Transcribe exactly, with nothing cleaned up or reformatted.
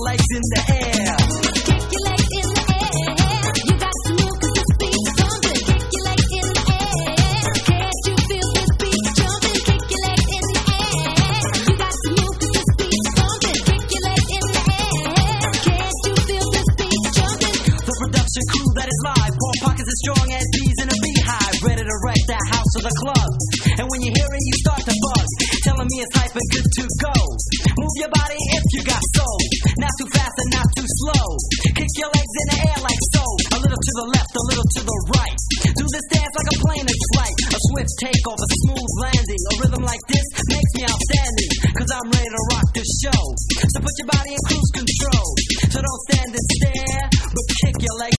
legs in the air. Kick your legs in the air. You got to move 'cause this beat's jumping. Kick your legs in the air. Can't you feel this beat jumping? Kick your legs in the air. You got to move 'cause this beat's jumping. Kick your legs in the air. Can't you feel this beat jumping? The production crew that is live, four pockets as strong as bees in a beehive, ready to wreck that house or the club. And when you hear it, you start to buzz, telling me it's hype and good to go. Move your body if you got soul, not too fast and not too slow. Kick your legs in the air like so, a little to the left, a little to the right. Do this dance like a plane in flight, a swift takeoff, a smooth landing. A rhythm like this makes me outstanding, 'cause I'm ready to rock this show. So put your body in